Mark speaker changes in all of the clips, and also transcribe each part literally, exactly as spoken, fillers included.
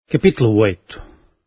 Speaker 1: Capítulo oito.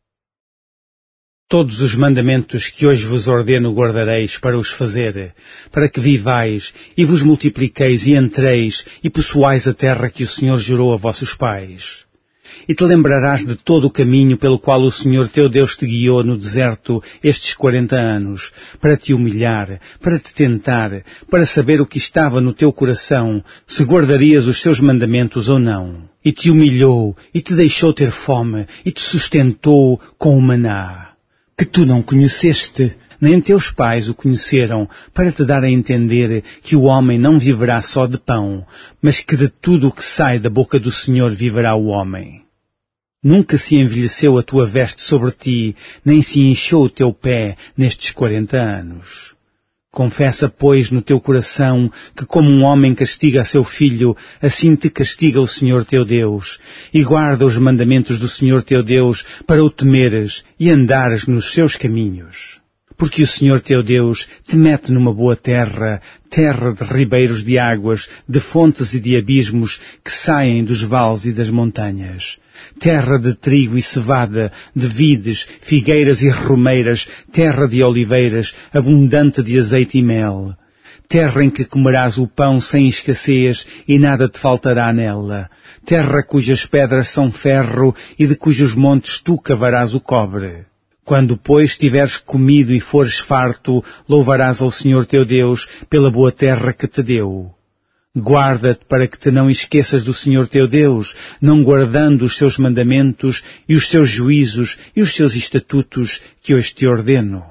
Speaker 1: Todos os mandamentos que hoje vos ordeno guardareis para os fazer, para que vivais e vos multipliqueis e entreis e possuais a terra que o Senhor jurou a vossos pais. E te lembrarás de todo o caminho pelo qual o Senhor teu Deus te guiou no deserto estes quarenta anos, para te humilhar, para te tentar, para saber o que estava no teu coração, se guardarias os seus mandamentos ou não. E te humilhou, e te deixou ter fome, e te sustentou com o maná, que tu não conheceste, nem teus pais o conheceram, para te dar a entender que o homem não viverá só de pão, mas que de tudo o que sai da boca do Senhor viverá o homem. Nunca se envelheceu a tua veste sobre ti, nem se inchou o teu pé nestes quarenta anos. Confessa, pois, no teu coração que como um homem castiga a seu filho, assim te castiga o Senhor teu Deus, e guarda os mandamentos do Senhor teu Deus para o temeres e andares nos seus caminhos. Porque o Senhor teu Deus te mete numa boa terra, terra de ribeiros de águas, de fontes e de abismos que saem dos vales e das montanhas. Terra de trigo e cevada, de vides, figueiras e romeiras, terra de oliveiras, abundante de azeite e mel. Terra em que comerás o pão sem escassez e nada te faltará nela. Terra cujas pedras são ferro e de cujos montes tu cavarás o cobre. Quando, pois, tiveres comido e fores farto, louvarás ao Senhor teu Deus pela boa terra que te deu. Guarda-te para que te não esqueças do Senhor teu Deus, não guardando os seus mandamentos e os seus juízos e os seus estatutos que hoje te ordeno.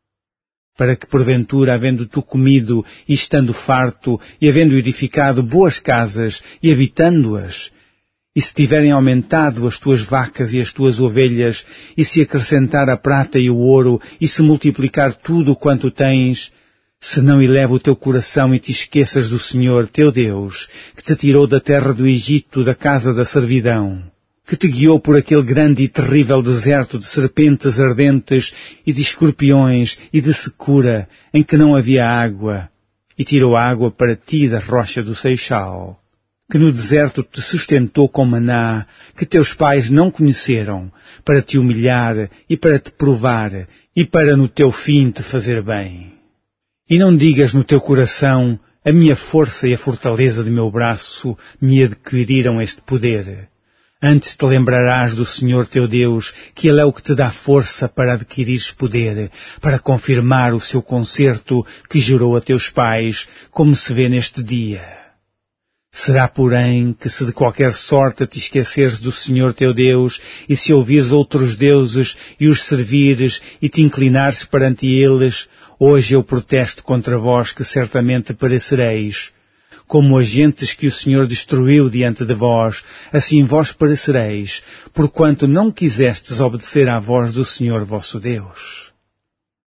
Speaker 1: Para que, porventura, havendo tu comido e estando farto e havendo edificado boas casas e habitando-as, e se tiverem aumentado as tuas vacas e as tuas ovelhas, e se acrescentar a prata e o ouro, e se multiplicar tudo quanto tens, se não eleva o teu coração e te esqueças do Senhor teu Deus, que te tirou da terra do Egito, da casa da servidão, que te guiou por aquele grande e terrível deserto de serpentes ardentes e de escorpiões e de secura, em que não havia água, e tirou água para ti da rocha do Seixal, que no deserto te sustentou com maná, que teus pais não conheceram, para te humilhar e para te provar, e para no teu fim te fazer bem. E não digas no teu coração, a minha força e a fortaleza de meu braço me adquiriram este poder. Antes te lembrarás do Senhor teu Deus, que Ele é o que te dá força para adquirires poder, para confirmar o seu concerto que jurou a teus pais, como se vê neste dia. Será, porém, que se de qualquer sorte te esqueceres do Senhor teu Deus, e se ouvires outros deuses e os servires, e te inclinares perante eles, hoje eu protesto contra vós que certamente perecereis. Como as gentes que o Senhor destruiu diante de vós, assim vós perecereis, porquanto não quisestes obedecer à voz do Senhor vosso Deus.